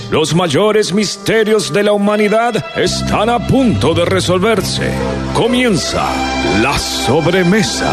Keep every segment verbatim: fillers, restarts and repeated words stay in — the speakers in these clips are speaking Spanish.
Los mayores misterios de la humanidad están a punto de resolverse. Comienza La Sobremesa.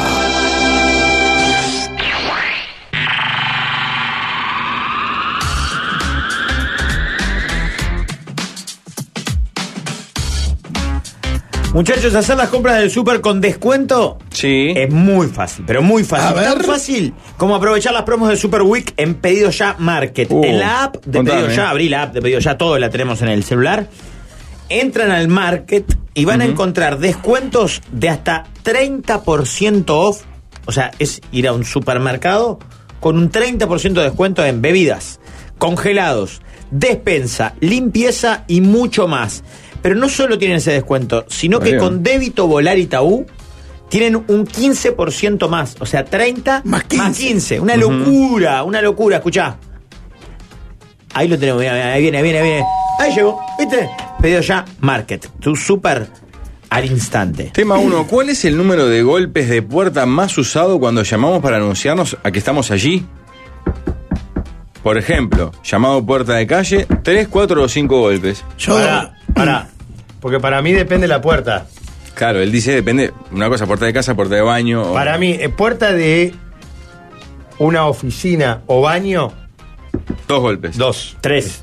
Muchachos, hacer las compras del súper con descuento sí. es muy fácil, pero muy fácil. Tan fácil como aprovechar las promos de Super Week en Pedido Ya Market. Uh, en la app de Pedido Ya, abrí la app de Pedido Ya, todo la tenemos en el celular. Entran al Market y van uh-huh. a encontrar descuentos de hasta treinta por ciento off. O sea, es ir a un supermercado con un treinta por ciento de descuento en bebidas, congelados, despensa, limpieza y mucho más. Pero no solo tienen ese descuento, sino que con débito Volar Itaú tienen un quince por ciento más. O sea, treinta más quince. Más quince. Una uh-huh. locura, una locura. Escuchá. Ahí lo tenemos. Mira, mira, ahí viene, ahí viene, ahí viene. Ahí llegó. ¿Viste? Pedido Ya Market. Tu súper al instante. Tema uno. ¿Cuál es el número de golpes de puerta más usado cuando llamamos para anunciarnos a que estamos allí? Por ejemplo, llamado puerta de calle, tres, cuatro o cinco golpes. Yo... Pará, pará. Porque para mí depende la puerta. Claro, él dice depende. Una cosa, puerta de casa, puerta de baño. O... Para mí, eh, puerta de una oficina o baño. Dos golpes. Dos. Tres.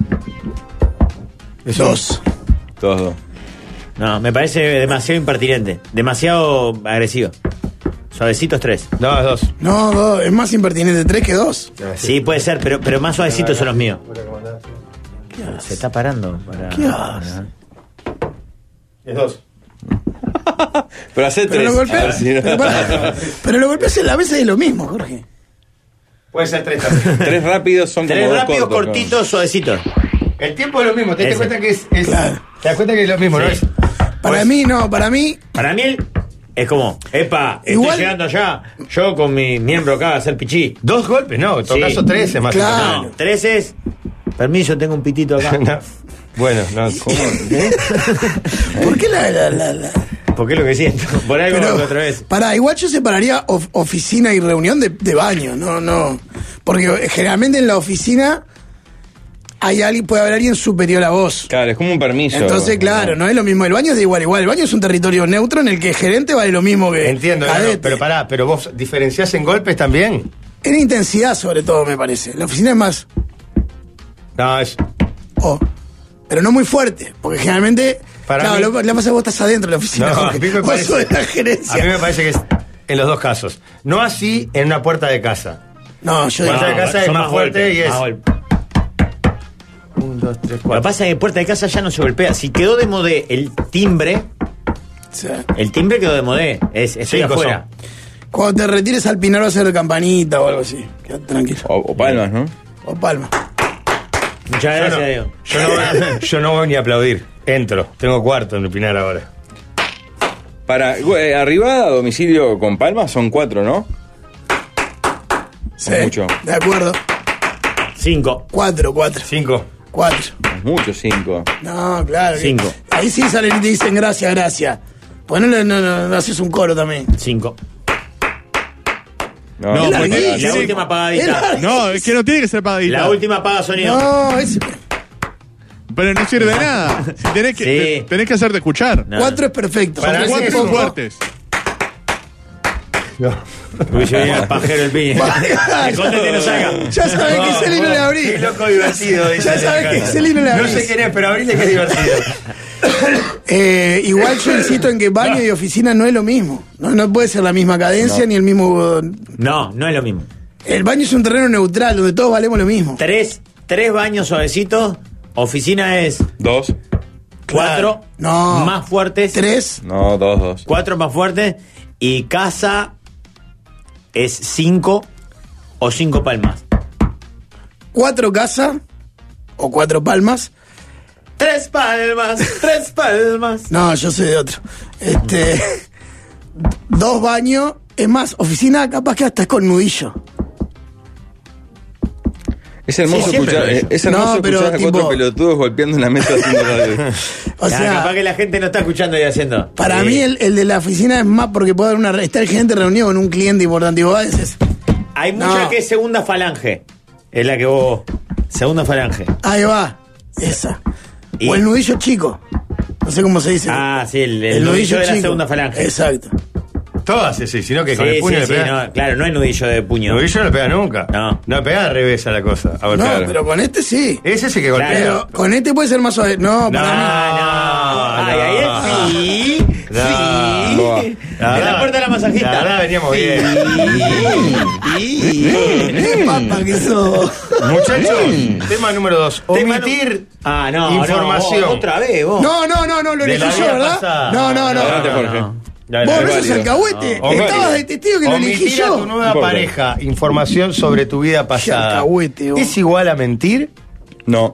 Dos. Todos dos. No, me parece demasiado impertinente. Demasiado agresivo. Suavecitos tres. Dos, dos. No, dos. Es más impertinente tres que dos. Sí, puede ser, pero, pero más suavecitos son los míos. Se está parando. Para... ¿Qué haces? Es dos. Pero hace tres. Pero lo golpeas, si no... pero, para, pero lo golpeas en la mesa y es lo mismo, Jorge. Puede ser tres también. Tres rápidos son tres como rápidos, dos cortos, cortitos, ¿no? Suavecitos. El tiempo es lo mismo. Te das cuenta que es. es claro. Te das cuenta que es lo mismo, sí. ¿No es? Para pues, mí, no, para mí. Para mí es como, epa, igual, estoy llegando allá, yo con mi miembro acá a hacer pichí. Dos golpes, no, en todo sí. caso tres es más. Claro. No, tres es. Permiso, tengo un pitito acá. No. Bueno, no, ¿cómo? ¿Eh? ¿Por qué la, la, la, la? Porque es lo que siento. Por algo Pero, otra vez. Pará, igual yo separaría of, oficina y reunión de, de baño, no, no. Porque generalmente en la oficina hay alguien, puede haber alguien superior a vos. Claro, es como un permiso. Entonces, claro, no es lo mismo. El baño es de igual a igual. El baño es un territorio neutro en el que el gerente vale lo mismo que. Entiendo, no, no, pero pará, pero vos diferenciás en golpes también. En intensidad, sobre todo, me parece. La oficina es más. No, es. Oh, pero no muy fuerte, porque generalmente. Para claro, mí, lo, lo pasa que vos estás adentro de la oficina. No, Jorge. a mí me Vos parece, sos de la gerencia. A mí me parece que es en los dos casos. No así en una puerta de casa. No, yo puerta no, de casa es más, más fuerte golpe, y es. Un, dos, tres, cuatro. Lo que pasa es que puerta de casa ya no se golpea. Si quedó de modé el timbre, sí. el timbre quedó de modé. Es, estoy Cinco afuera. Son. Cuando te retires al Pinar va a ser campanita o algo así. Quédate tranquilo. O, o palmas, ¿no? O palmas. Muchas gracias, yo no, Diego. Yo no, voy, yo no voy ni a aplaudir. Entro. Tengo cuarto en el Pinar ahora. Para eh, arribada a domicilio con palmas son cuatro, ¿no? Sí. Mucho. De acuerdo. Cinco. Cuatro, cuatro. Cinco. Cuatro. Mucho, cinco. No, claro. Cinco. Ahí sí salen y te dicen gracias, gracias. Pues no, no, no, no haces un coro también. Cinco. No, no, no pues, la, la sí. última apagadita. No, es que no tiene que ser apagadita. La última apaga sonido. No, es... Pero no sirve de nada. Si tenés que, sí. te, tenés que hacerte escuchar. No. Cuatro es perfecto. Son cuatro son fuertes. No. Uy, yo venía el pajero el piña. Escóndete, no salga. Ya sabes no, que ese no le abrí. Qué loco divertido. Ya sabes que ese no le abrí. No sé quién es, pero abrirle que es divertido. eh, igual yo insisto en que baño y oficina no es lo mismo. No, no puede ser la misma cadencia no. ni el mismo. No, no es lo mismo. El baño es un terreno neutral donde todos valemos lo mismo. Tres, tres baños suavecitos. Oficina es. Dos. Cuatro. Claro. No. Más fuertes. Tres. No, dos, dos. Cuatro más fuertes. Y casa es cinco o cinco palmas. Cuatro casa o cuatro palmas. Tres palmas, tres palmas. No, yo soy de otro. Este. Dos baños. Es más, oficina capaz que hasta es con nudillo. Es hermoso sí, escuchar, es, es hermoso no, pero escuchar a tipo... cuatro pelotudos golpeando en la mesa haciendo radio. O sea, ya, capaz que la gente no está escuchando y haciendo. Para sí. mí el, el de la oficina es más porque puede haber una está el gerente reunido con un cliente importante y vos es, hay mucha no. que es segunda falange. Es la que vos. Segunda falange. Ahí va. Esa. Y- O el nudillo chico. No sé cómo se dice. Ah, sí, el, el nudillo de la chico. segunda falange. Exacto. Todas, sí, sí, sino que con Sí, el puño sí, le sí, pega. no, claro, no es nudillo de puño. Nudillo no le pega nunca. No. No pega al revés a la cosa. A No, golpear. pero con este sí. Ese sí que golpea. Pero con este puede ser más suave. No, para mí. Ah, no. no. Ay, ahí es sí. No. Sí. Boa. En la puerta de la masajista. La verdad veníamos bien. ¡Qué papa que sos! Muchachos, tema número dos. Tema Omitir Ah, no, información. no, vos, otra vez, vos. No, no, no, no, lo De la elegí yo, vida ¿verdad? pasada. No, no, no. Adelante, Jorge. Dale, Vos dale. no sos válido. alcahuete. No. Estabas de testigo que lo elegí Omitir a yo. tu nueva No importa. pareja información sobre tu vida pasada. alcahuete, vos. ¿Es igual a mentir? No.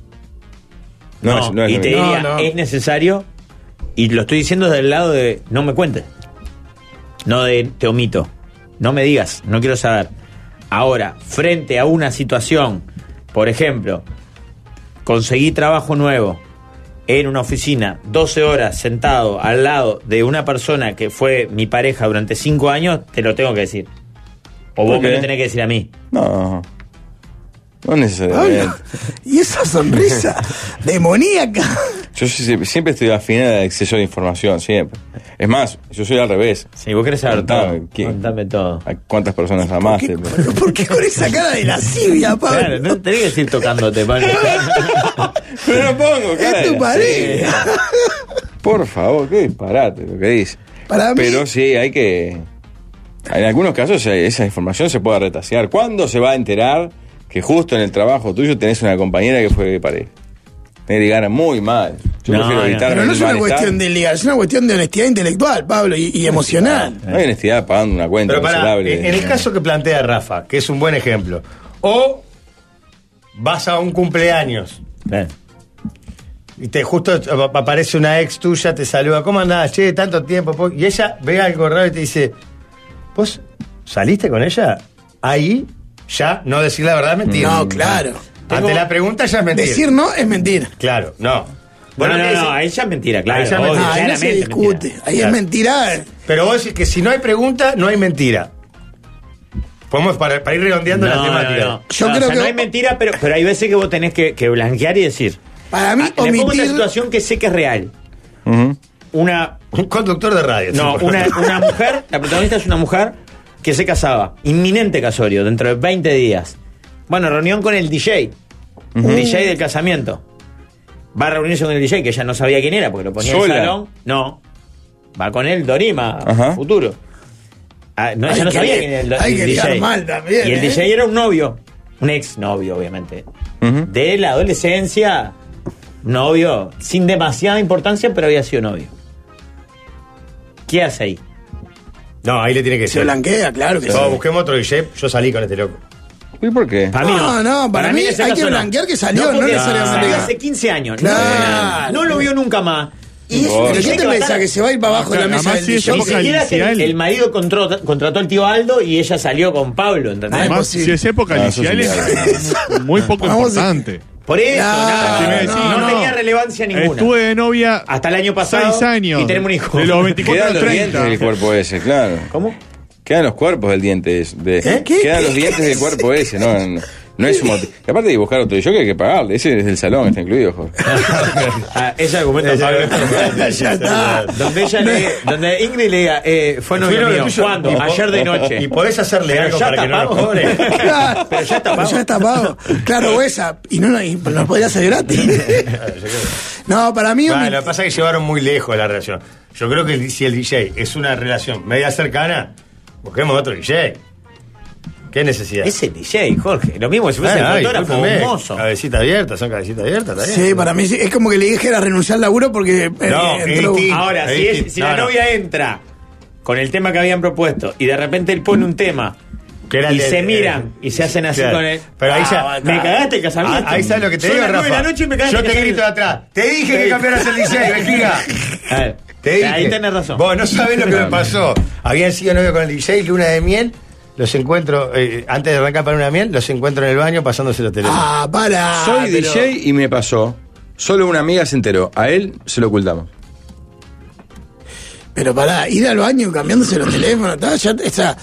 No, No, es, no es y lo te mismo. diría, No, no. es necesario, y lo estoy diciendo desde el lado de no me cuentes. No de te omito. No me digas, no quiero saber. Ahora, frente a una situación, por ejemplo, conseguí trabajo nuevo en una oficina, doce horas sentado al lado de una persona que fue mi pareja durante cinco años, te lo tengo que decir. O vos ¿Por me qué? lo tenés que decir a mí. No. No necesariamente. Pablo, y esa sonrisa demoníaca. Yo sí- siempre estoy afinada al exceso de información, siempre. Es más, yo soy al revés. Si vos querés saber Contame, todo, ¿quién? contame todo. ¿A cuántas personas ¿Por amaste? qué, pero ¿por qué con esa cara de lascivia, Pablo? Claro, no tenés que decir tocándote, Pablo. Pero no pongo, cara. Es tu pareja. Por favor, qué disparate lo que dice. Para mí- Pero sí, hay que... En algunos casos eh, esa información se puede retasear. ¿Cuándo se va a enterar que justo en el trabajo tuyo tenés una compañera que fue pareja? Tiene que ganar muy mal. Yo No, prefiero no. evitarme Pero no el es una malestar. cuestión de ligar, es una cuestión de honestidad intelectual, Pablo, y, y emocional. No hay honestidad pagando una cuenta Pero para, miserable. en el caso que plantea Rafa, que es un buen ejemplo, o vas a un cumpleaños Bien. y te justo ap- aparece una ex tuya, te saluda, ¿cómo andás? Che, tanto tiempo. po-". Y ella ve algo raro y te dice, ¿vos saliste con ella? Ahí ya no decir la verdad es mentir. No, claro. Ante Tengo- la pregunta ya es mentir. Decir no es mentir. Claro, no. Bueno, Bueno, no, ¿qué no, decís? ahí ya es mentira, claro. Ahí ya es obvio, mentira. Ah, ahí no se claramente discute. mentira. Ahí Claro. es mentira. Pero vos decís que si no hay pregunta, no hay mentira. Podemos para, para ir redondeando No, la no, temática. no. Yo No, creo o sea, que- no hay mentira, pero, pero hay veces que vos tenés que, que blanquear y decir. Para mí, Ah, le pongo una omitir. situación que sé que es real. Ujú. Una, Un conductor de radio. no, sí, una, una mujer, la protagonista es una mujer que se casaba. Inminente casorio, dentro de veinte días. Bueno, reunión con el D J. El D J del casamiento. Va a reunirse con el D J, que ella no sabía quién era, porque lo ponía en ¿Sola? el salón. No. Va con él, Dorima, Ajá. futuro. Ah, no, Hay ella no que sabía li- quién era el, hay el que D J. ligar mal también, y el ¿eh? D J era un novio. Un ex novio, obviamente. Ujú. De la adolescencia, novio, sin demasiada importancia, pero había sido novio. ¿Qué hace ahí? No, ahí le tiene que Se decir. blanquea, claro que sí. No, busquemos otro D J. Yo salí con este loco. ¿Y por qué? Para mí no. No, no, para mí en ese hay caso que no. blanquear que salió, no porque necesariamente salió que- hace quince años. Claro. No, no lo vio nunca más. Y No. ¿Pero el qué D J te va a pensás? estar- Que se va a ir para abajo de la Además, mesa del sí, D es J. Ni época siquiera que el, inicial. el marido contrató, contrató al tío Aldo y ella salió con Pablo, ¿entendés? Ah, Además, imposible. si es época No, eso inicial, es es muy poco Vamos a- importante. Por eso, Claro, nada, Te voy a no, decir, no tenía relevancia ninguna. Estuve de novia Hasta el año pasado. seis años. Y tenemos un hijo. De los veinticuatro Quedan a los los dientes del treinta. cuerpo ese, claro. ¿Cómo? Quedan los cuerpos del diente ese. De, ¿Eh? ¿Qué? Quedan ¿Qué? los dientes del cuerpo ese, no, no, no es un motivo. Y aparte de buscar otro yo que hay que pagarle. Ese es del salón, está incluido, Jorge. Ah, ese argumento de Pablo. Ya está. Donde ella le, donde Ingrid le diga, eh, fue novio Fui novio mío. tuyo. ¿Cuándo? Y po- Ayer de noche. Y podés hacerle Pero algo ya para que está no lo pago. cobre. Claro, Pero ya está pago. Ya está pago. Claro, o esa. Y no, no, y nos podría hacer gratis. No, para mí. Bueno, omi- lo que pasa es que llevaron muy lejos la relación. Yo creo que el- si el D J es una relación media cercana, busquemos otro D J. ¿Qué necesidad? Es el D J, Jorge. Lo mismo que si fuese Ah, el ay, fotógrafo o discúlpeme. un mozo. Cabecita abierta, son cabecita abierta, está bien. Sí, para mí sí. Es como que le dijera renunciar al laburo porque. eh, No, entró- es distinto. Ahora, Ahí si, es- sí. si No, la no. novia entra con el tema que habían propuesto y de repente él pone un tema Que era y el de- se eh, miran y se hacen así claro. con él. Pero ahí Ah, ya. me cagaste el casamiento. Ah, ahí sabes lo que te Son digo, las nueve Rafa. de la noche y me cagaste Yo el te casamiento. grito de atrás. Te dije Te que dije. cambiaras el D J, vejiga. A ver, Te dije. ahí tenés razón. Vos no sabés lo que me pasó. Habían sido novio con el D J, luna de miel. Los encuentro, eh, antes de arrancar para una miel, los encuentro en el baño pasándose los teléfonos. Ah, para. Soy pero- D J y me pasó. Solo una amiga se enteró. A él se lo ocultamos. Pero pará, ir al baño cambiándose los teléfonos, tal, ya, o sea,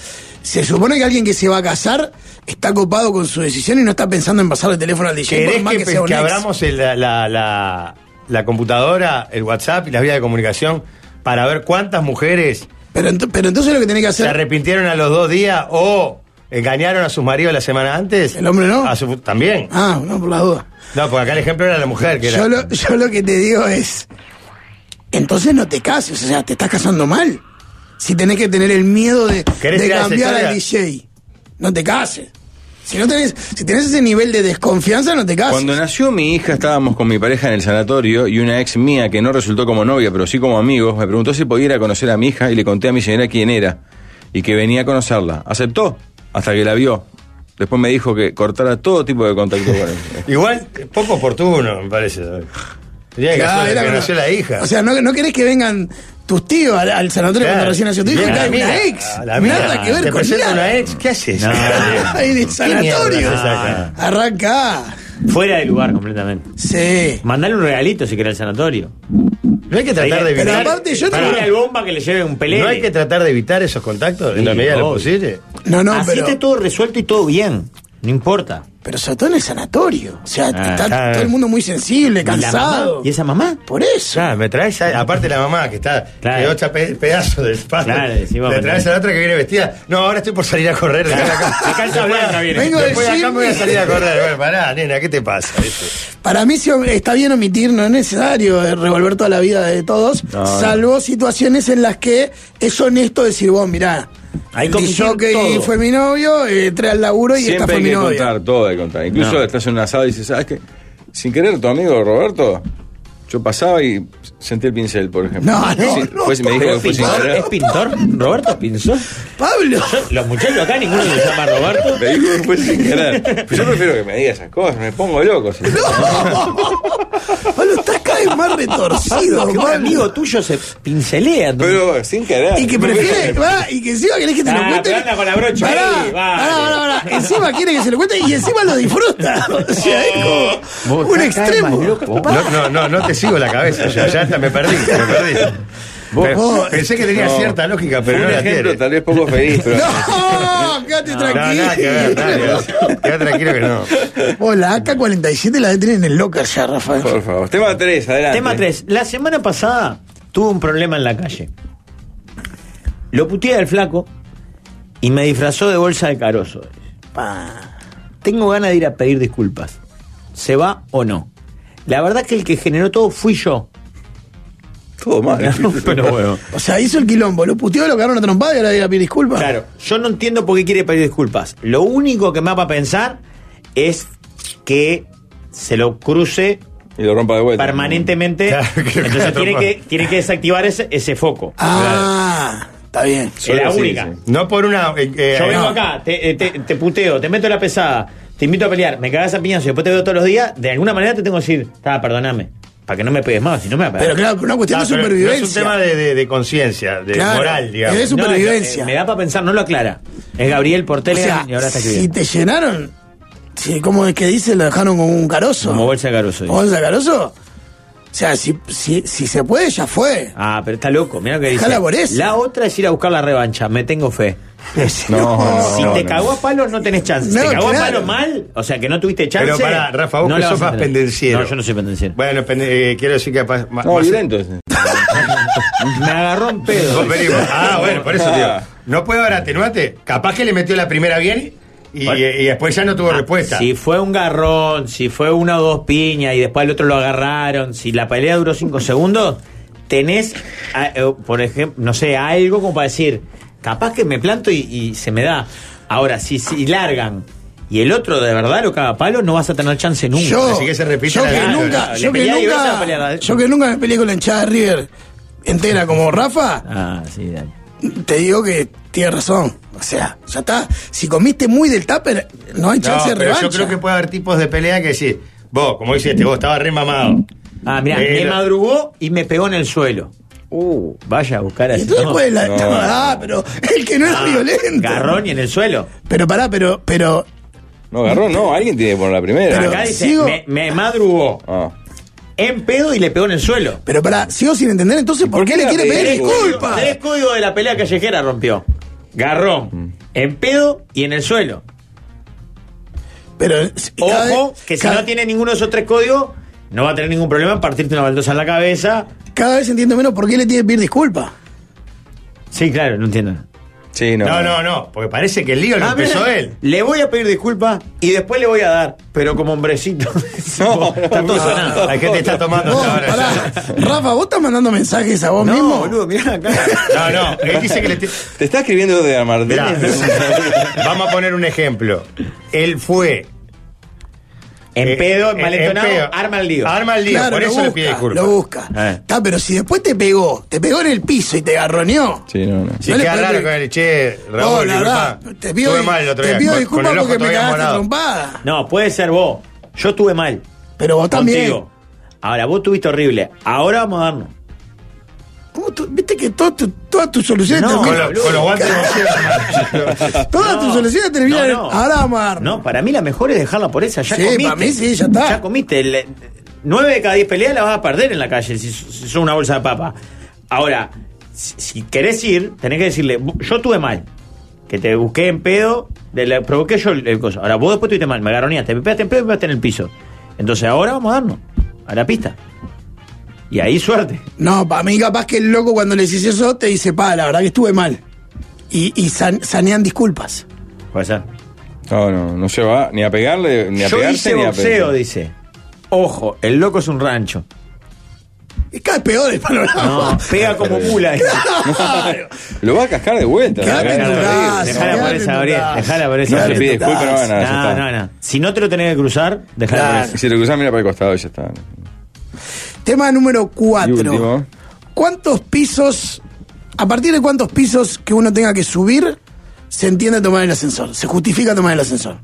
se supone que alguien que se va a casar está copado con su decisión y no está pensando en pasar el teléfono al D J. ¿Querés Más que, que, que, sea un que ex. abramos el- la, la, la, la computadora, el WhatsApp y las vías de comunicación para ver cuántas mujeres Pero, ent- pero entonces lo que tenés que se hacer. arrepintieron a los dos días o engañaron a sus maridos la semana antes? ¿El hombre no? A su- también. Ah, no, por la duda. No, porque acá el ejemplo era la mujer que era. Yo lo, yo lo que te digo es. Entonces no te cases, o sea, te estás casando mal. Si tenés que tener el miedo de, ¿Querés de tirar esa cambiar historia? al D J, no te cases. Si no tenés, si tenés ese nivel de desconfianza, no te cases. Cuando nació mi hija estábamos con mi pareja en el sanatorio y una ex mía que no resultó como novia, pero sí como amigos, me preguntó si podía ir a conocer a mi hija y le conté a mi señora quién era y que venía a conocerla. Aceptó hasta que la vio. Después me dijo que cortara todo tipo de contacto con él. Igual, poco oportuno, me parece. Tenía que Claro, hacer era que como- nació la hija. O sea, no, no querés que vengan tus tíos al, al sanatorio Claro. cuando recién nació tu hijo y Bien, cae la una mía, ex. la mía. Nada que ver Te con presento nada. una ex, ¿qué haces? No, Ahí de sanatorio. mierda saca? Arranca. Fuera de lugar completamente. Sí. Mandale un regalito si querés al sanatorio. No hay que tratar de Pero evitar. aparte yo no- Dile al bomba que le lleve un pelele. No hay que tratar de evitar esos contactos en la Sí, medida de lo obvio. posible. No, no, Así pero. esté todo resuelto y todo bien. No importa. Pero sobre todo en el sanatorio. O sea, Ah, está ah. todo el mundo muy sensible, ¿Y la cansado. mamá? ¿Y esa mamá? Por eso. Claro, me traes, a- aparte la mamá que está, Claro. quedó hecha pe- pedazo del pasto. Claro, decimos, le me traes a traes. la otra que viene vestida. No, ahora estoy por salir a correr. Después de acá, Me calza blanca viene. Vengo del después de acá gym. me voy a salir a correr. Bueno, pará, nena, ¿qué te pasa? ¿Viste? Para mí sí está bien omitir, no es necesario eh, revolver toda la vida de todos, No, salvo situaciones en las que es honesto decir, vos, mirá, Hay el que omitir jockey todo. fue mi novio, eh, entré al laburo y esta Siempre fue hay mi que novia. contar, todo hay que contar. Incluso No. estás en un asado y dices, ¿sabes qué? Sin querer, tu amigo Roberto, yo pasaba y sentí el pincel, por ejemplo. No, no, Sí, no. fue- me dijo ¿Pero que es fue sin pintor? querer. ¿Es pintor? ¿Roberto Pinzón? Pablo, Los muchachos acá, ninguno se llama Roberto. Me dijo que fue sin querer. Pero yo prefiero que me diga esas cosas, me pongo loco. si- Pablo, estás cada vez más retorcido, Que un Pablo. amigo tuyo se pincelea. ¿no? Pero sin querer. Y que prefiere, va, y que encima querés que te lo Ah, cuente. pero anda con la brocha Pará, ahí, vale. pará, pará, pará. Encima quiere que se lo cuente y encima lo disfruta. O sea, es como Vos un estás cada extremo. vez más loco. No, no, no, no te sigo la cabeza. Ya, ya hasta me perdí, me perdí. Pero- vos- pensé que tenía No. cierta lógica, pero Fue no un la ejemplo tiene. tal vez poco feliz, pero... No, quédate No, tranquilo. nada que ver, nada que ver. Queda tranquilo que no. Vos, la A K cuarenta y siete la de tener en el locker ya, Rafael. Por favor. Tema tres, adelante. Tema tres. La semana pasada tuve un problema en la calle. Lo puteé al flaco y me disfrazó de bolsa de carozo. Pa. Tengo ganas de ir a pedir disculpas. ¿Se va o no? La verdad que el que generó todo fui yo. Todo mal. Pero bueno. O sea, hizo el quilombo, lo puteó, lo cagaron a trompada y ahora iba a pedir disculpas. Claro, yo no entiendo por qué quiere pedir disculpas. Lo único que me da para pensar es que se lo cruce Y lo rompa de vuelta. permanentemente. Claro, que lo Entonces caga tiene trompada. que, tiene que desactivar ese, ese foco. Ah, está bien. Es la Sí, única. sí. No por una. eh, eh, Yo vengo no. acá, te, te, te puteo, te meto la pesada, te invito a pelear, me cagas a piñazo y después te veo todos los días, de alguna manera te tengo que decir, ah, perdóname, para que no me pegues más, si no me va a pegar. Pero claro, por una cuestión Ah, de pero no supervivencia. es un tema de, de, de conciencia, de Claro, moral, digamos. es de No, supervivencia. eh, me da para pensar, no lo aclara. Es Gabriel por O Telegram sea, y ahora está si escribiendo. te llenaron, si, ¿cómo es que dice? Lo dejaron como un carozo. Como bolsa de carozo. dice. ¿Como bolsa de carozo? O sea, si, si, si se puede, ya fue. Ah, pero está loco, mira lo que dice. Dejala por eso. La otra es ir a buscar la revancha, me tengo fe. No, no, si no, te no. cagó a palos no tenés chance. Si No, te cagó claro. a palos mal, o sea que no tuviste chance. Pero pará, Rafa, vos no que la sos vas a más tener. pendenciero. No, yo no soy pendenciero. Bueno, pende- eh, quiero decir que capaz- ma- No, más- violento ese. Me agarró en pedo. Vos venís- ah, bueno, por eso, Ah. tío. No puede haber atenuante. Capaz que le metió la primera bien y, y después ya no tuvo respuesta. Si fue un garrón, si fue una o dos piñas y después al otro lo agarraron, si la pelea duró cinco segundos, tenés, a- eh, por ejemplo, no sé, algo como para decir, capaz que me planto y, y se me da. Ahora, si, si largan y el otro de verdad lo caga a palo, no vas a tener chance nunca. Yo, Así que se repite yo la que gana. nunca, Le yo que peleé y vas a nunca, pelear. yo que nunca me peleé con la hinchada de River entera como Rafa, Ah, sí, dale. te digo que tienes razón. O sea, ya está. Si comiste muy del tupper, no hay No, chance de pero revancha. yo creo que puede haber tipos de pelea que decir, vos, como dice este, vos estabas re mamado. Ah, mira, Eh, me lo- madrugó y me pegó en el suelo. Uh, vaya a buscar Y así. entonces no. puede la, No. ah, pero el que no es Ah, violento. Garrón y en el suelo. Pero pará, pero, pero, No, agarró, no. Alguien tiene que poner la primera. Pero- Acá dice, sigo- me, me madrugó Ah. en pedo y le pegó en el suelo. pero pará, sigo sin entender entonces por, por qué qué le la quiere pedir pedís? disculpas. Tres códigos de la pelea callejera rompió. Garrón, En pedo y en el suelo. Pero Ojo, vez, que si cada, no tiene ninguno de esos tres códigos, no va a tener ningún problema en partirte una baldosa en la cabeza. Cada vez entiendo menos por qué le tiene que pedir disculpas. Sí, claro, no entiendo. Sí, no. No, no, no, porque parece que el lío lo Ah, empezó mira, él. Le voy a pedir disculpas y después le voy a dar, pero como hombrecito. No, Está todo no, sonado. Hay que te está tomando Vos, hasta ahora. pará, Rafa, ¿vos estás mandando mensajes a vos No, mismo? boludo, mirá acá. No, no, él dice que le... t- Te está escribiendo de Martínez. Mirá, vamos a poner un ejemplo. Él fue... En eh, pedo, en- malentonado, en pedo. arma el lío. Arma el lío, Claro, por lo eso busca, le pide disculpas. Lo busca. Eh. Está, pero si después te pegó, te pegó en el piso y te garroneó. Sí, no, no. Si No le queda podés raro pedir- con el che, Oh, Raúl, la disculpa. verdad, te pido, Estuve mal el otro te día, pido con- disculpas con el ojo porque me todavía cagaste morado. trompada. No, puede ser vos. Yo estuve mal. Pero vos también. Contigo. Ahora, vos tuviste horrible. Ahora vamos a darnos. ¿Cómo tú- Viste que todo tu- todas tus soluciones No, Con, terminan. lo- con los guantes de Todas tus soluciones terminan. No, no. Ahora vamos a dar. No, para mí la mejor es dejarla por esa. Ya Sí, comiste. para mí sí, ya está. Ya comiste. El- nueve de cada diez peleas las vas a perder en la calle si, si sos una bolsa de papa. Ahora, si, si querés ir, tenés que decirle, yo estuve mal. Que te busqué en pedo, de la, provoqué yo el, el coso. Ahora vos después estuviste mal, me agarroneaste, me pegaste en pedo y me pegaste en el piso. Entonces ahora vamos a darnos a la pista. Y ahí suerte. No, para mí capaz que el loco cuando le decís eso te dice, pa, la verdad que estuve mal. Y, y san- sanean disculpas. Puede ser. No, no, no se va ni a pegarle, ni a Yo pegarse, hice ni a boxeo, pegarse. dice. Ojo, el loco es un rancho. Es cada vez peor el panorama. No, pega como mula. Claro. Lo va a cascar de vuelta. Quédate en tu ¿no? casa, Dejala por quédate esa, en tu Gabriel. casa. Dejala por esa. No se Quédate pide en tu disculpas, no casa. van a ya No, está. no, no. Si no te lo tenés que cruzar, dejala Claro. por esa. Si lo cruzás, mira para el costado y ya está. Tema número Y cuatro. último. ¿Cuántos pisos, a partir de cuántos pisos que uno tenga que subir, se entiende tomar el ascensor? Se justifica tomar el ascensor.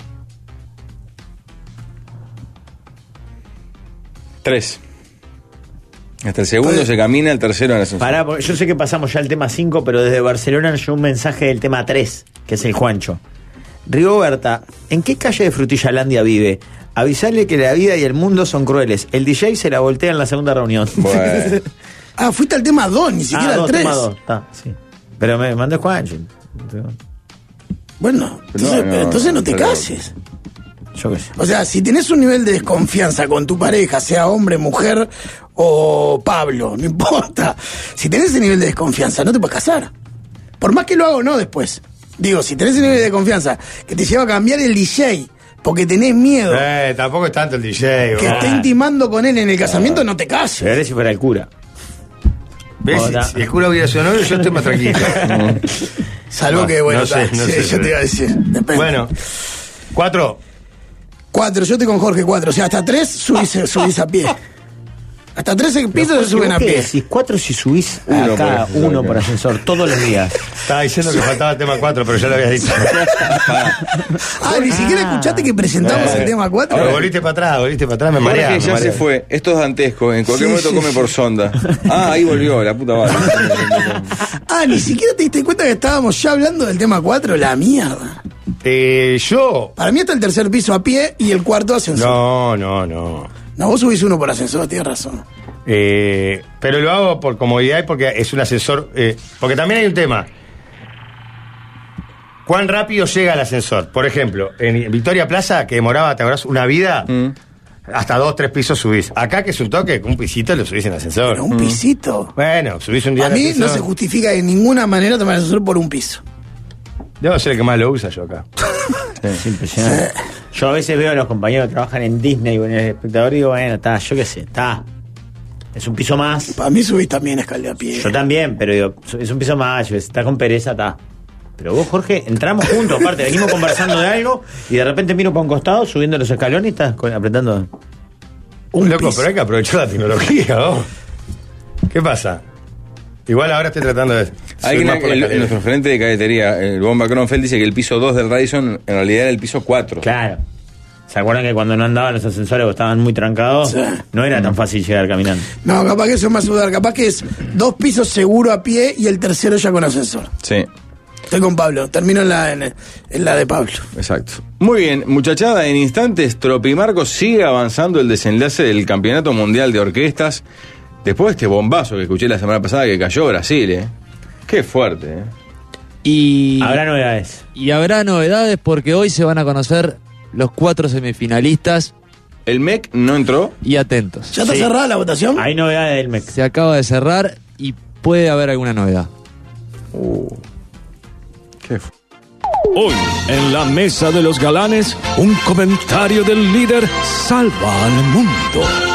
Tres. Hasta el segundo Pues- se camina, el tercero en el ascensor. Pará, porque yo sé que pasamos ya al tema cinco, pero desde Barcelona nos llegó un mensaje del tema tres, que es el Juancho. Rigoberta, ¿en qué calle de Frutillalandia vive? Avisale que la vida y el mundo son crueles. El D J se la voltea en la segunda reunión. Bueno. Ah, fuiste al tema dos, ni siquiera ah, al dos, tres. tema dos. Está, sí. Pero me mandó Juancho. Bueno, entonces No, no, no, pero entonces no te pero- cases. Yo qué sé. O sea, si tenés un nivel de desconfianza con tu pareja, sea hombre, mujer o Pablo, no importa. Si tenés ese nivel de desconfianza, no te puedes casar. Por más que lo haga o no después. Digo, si tenés ese nivel de desconfianza que te lleva a cambiar el D J porque tenés miedo Eh, tampoco es tanto el D J. que bro. esté intimando con él en el casamiento, no te cases. Veré si fuera el cura. ¿Ves? Hola. Si el cura hubiera sido novio, yo estoy más tranquilo. Salvo No, que, bueno, no sé, está, no sí, sé, yo pero- te iba a decir. Depende. Bueno, cuatro. Cuatro, yo estoy con Jorge, cuatro. O sea, hasta tres subís, subís a pie. Hasta tres pisos se suben a ¿Qué pie. decís? Cuatro si subís Uno por acá, ascensor, uno claro. por ascensor, todos los días. Estaba diciendo que faltaba el tema cuatro, pero ya lo habías dicho. Ah, ni siquiera escuchaste que presentamos Eh, el tema cuatro. Ahora volviste para atrás, volviste para atrás, me marea. Jorge me ya marea. se fue. Esto es dantesco. En cualquier Sí, momento sí, come sí. por sonda. Ah, ahí volvió, la puta madre. Ah, ni siquiera te diste cuenta que estábamos ya hablando del tema cuatro. La mierda. Eh, yo. Para mí está el tercer piso a pie y el cuarto ascensor. No, no, no. No, vos subís uno por ascensor, tienes razón. Eh, pero lo hago por comodidad y porque es un ascensor. eh, porque también hay un tema. ¿Cuán rápido llega el ascensor? Por ejemplo, en Victoria Plaza, que demoraba, ¿te acordás? Una vida, Mm. hasta dos, tres pisos subís. Acá, que es un toque, un pisito lo subís en ascensor. Pero un pisito. Bueno, subís un día A en mí ascensor. no se justifica de ninguna manera tomar el ascensor por un piso. Debo ser el que más lo usa yo acá. Es impresionante. Yo a veces veo a los compañeros que trabajan en Disney o en el espectador y digo, bueno, está, yo qué sé, está. Es un piso más. Para mí subís también escalera a pie. Yo también, pero digo, es un piso más, yo, está con pereza, está. Pero vos, Jorge, entramos juntos, aparte, venimos conversando de algo y de repente miro para un costado, subiendo los escalones y estás con- apretando. Un Loco, piso. pero hay que aprovechar la tecnología, ¿no? ¿Qué pasa? Igual ahora estoy tratando de. subir Alguien, más por la el- escalera. nuestro gerente de cadetería, el Bomba Cronfeld, dice que el piso dos del Radisson en realidad era el piso cuatro. Claro. ¿Se acuerdan que cuando no andaban los ascensores o estaban muy trancados? Sí. No era tan fácil llegar caminando. No, capaz que eso es más sudar. Capaz que es dos pisos seguro a pie y el tercero ya con ascensor. Sí, Estoy con Pablo. Termino en la, en, en la de Pablo. exacto. Muy bien, muchachada, en instantes, Tropimarco sigue avanzando el desenlace del Campeonato Mundial de Orquestas. Después de este bombazo que escuché la semana pasada que cayó Brasil, ¿eh? Qué fuerte, ¿eh? Y Habrá novedades. Y habrá novedades porque hoy se van a conocer los cuatro semifinalistas. El M E C no entró. Y atentos. ¿Ya está Sí. cerrada la votación? Hay novedades del M E C. Se acaba de cerrar y puede haber alguna novedad. Uh, ¿Qué fue? Hoy, en la mesa de los galanes, un comentario del líder salva al mundo.